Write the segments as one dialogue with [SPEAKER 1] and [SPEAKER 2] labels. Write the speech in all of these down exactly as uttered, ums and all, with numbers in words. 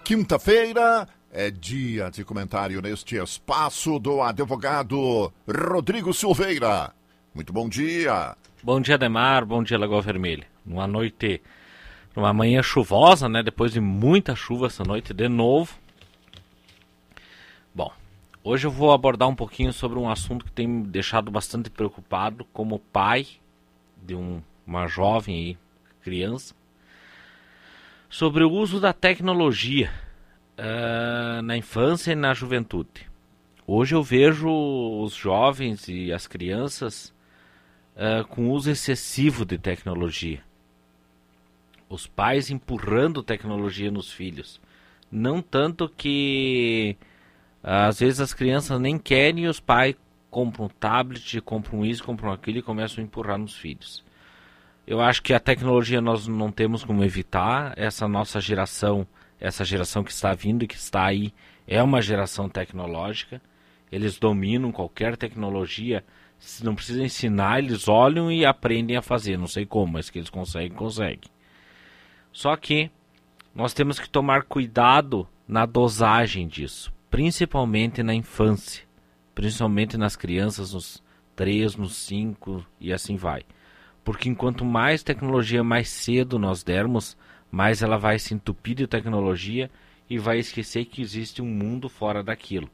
[SPEAKER 1] Quinta-feira é dia de comentário neste espaço do advogado Rodrigo Silveira. Muito bom dia.
[SPEAKER 2] Bom dia, Ademar. Bom dia, Lagoa Vermelha. Numa noite, numa manhã chuvosa, né? Depois de muita chuva essa noite de novo. Bom, hoje eu vou abordar um pouquinho sobre um assunto que tem me deixado bastante preocupado como pai de um, uma jovem aí, criança, sobre o uso da tecnologia uh, na infância e na juventude. Hoje eu vejo os jovens e as crianças uh, com uso excessivo de tecnologia. Os pais empurrando tecnologia nos filhos. Não tanto que uh, às vezes as crianças nem querem e os pais compram um tablet, compram isso, compram aquilo e começam a empurrar nos filhos. Eu acho que a tecnologia nós não temos como evitar. Essa nossa geração, essa geração que está vindo e que está aí, é uma geração tecnológica. Eles dominam qualquer tecnologia. Se não precisa ensinar, eles olham e aprendem a fazer. Não sei como, mas que eles conseguem, conseguem. Só que nós temos que tomar cuidado na dosagem disso. Principalmente na infância. Principalmente nas crianças, nos três, nos cinco e assim vai. Porque enquanto mais tecnologia mais cedo nós dermos, mais ela vai se entupir de tecnologia e vai esquecer que existe um mundo fora daquilo.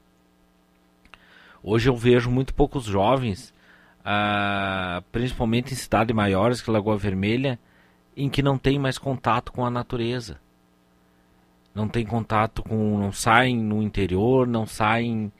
[SPEAKER 2] Hoje eu vejo muito poucos jovens, ah, principalmente em cidades maiores que Lagoa Vermelha, em que não tem mais contato com a natureza. Não tem contato com... não saem no interior, não saem...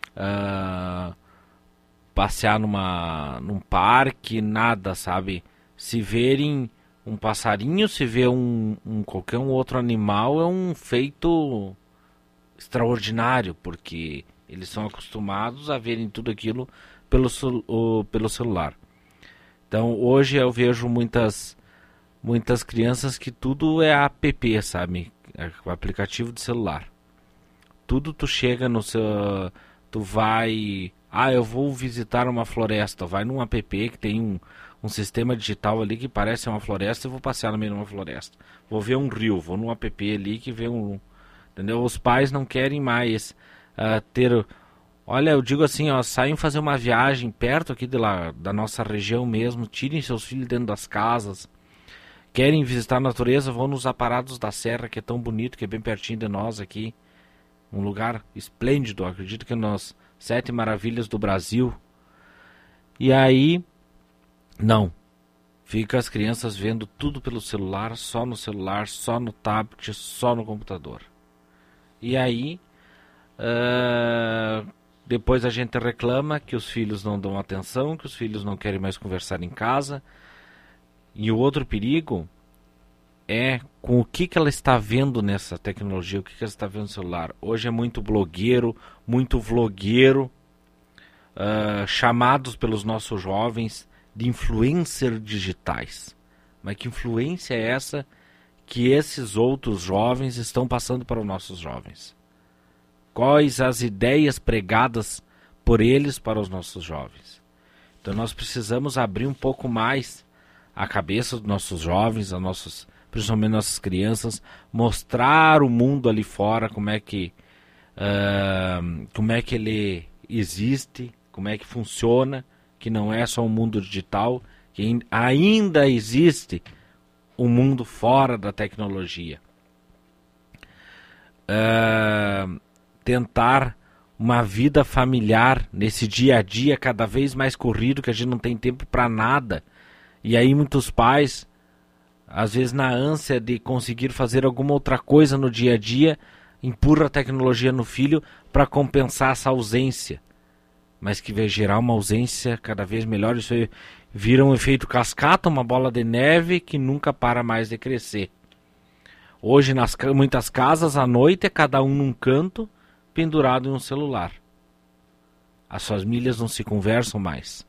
[SPEAKER 2] Ah, passear numa, num parque, nada, sabe? Se verem um passarinho, se ver um, um, qualquer um outro animal, é um feito extraordinário, porque eles são acostumados a verem tudo aquilo pelo, o, pelo celular. Então, hoje eu vejo muitas, muitas crianças que tudo é app, sabe? É o aplicativo de celular. Tudo tu chega no seu... tu vai... Ah, eu vou visitar uma floresta. Vai num app que tem um, um sistema digital ali que parece uma floresta e vou passear no meio de uma floresta. Vou ver um rio, vou num app ali que vê um... Entendeu? Os pais não querem mais uh, ter... Olha, eu digo assim, ó, saiam fazer uma viagem perto aqui de lá, da nossa região mesmo, tirem seus filhos dentro das casas. Querem visitar a natureza, vão nos Aparados da Serra, que é tão bonito, que é bem pertinho de nós aqui. Um lugar esplêndido, acredito que nós... Sete maravilhas do Brasil. E aí, não. Fica as crianças vendo tudo pelo celular, só no celular, só no tablet, só no computador. E aí, uh, depois a gente reclama que os filhos não dão atenção, que os filhos não querem mais conversar em casa. E o outro perigo é com o que, que ela está vendo nessa tecnologia, o que, que ela está vendo no celular. Hoje é muito blogueiro, muito vlogueiro, uh, chamados pelos nossos jovens de influencer digitais. Mas que influência é essa que esses outros jovens estão passando para os nossos jovens? Quais as ideias pregadas por eles para os nossos jovens? Então nós precisamos abrir um pouco mais a cabeça dos nossos jovens, a nossos... principalmente nossas crianças, mostrar o mundo ali fora, como é que uh, como é que ele existe, como é que funciona, que não é só um mundo digital, que ainda existe um mundo fora da tecnologia. Uh, tentar uma vida familiar nesse dia a dia cada vez mais corrido, que a gente não tem tempo para nada, e aí muitos pais... às vezes na ânsia de conseguir fazer alguma outra coisa no dia a dia, empurra a tecnologia no filho para compensar essa ausência. Mas que vai gerar uma ausência cada vez melhor. Isso aí vira um efeito cascata, uma bola de neve que nunca para mais de crescer. Hoje, nas muitas casas, à noite, é cada um num canto, pendurado em um celular. As famílias não se conversam mais.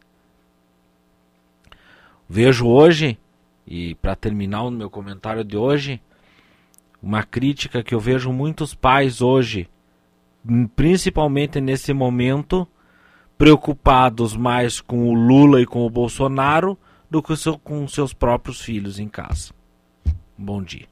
[SPEAKER 2] Vejo hoje... E para terminar o meu comentário de hoje, uma crítica que eu vejo muitos pais hoje, principalmente nesse momento, preocupados mais com o Lula e com o Bolsonaro do que com seus próprios filhos em casa. Bom dia.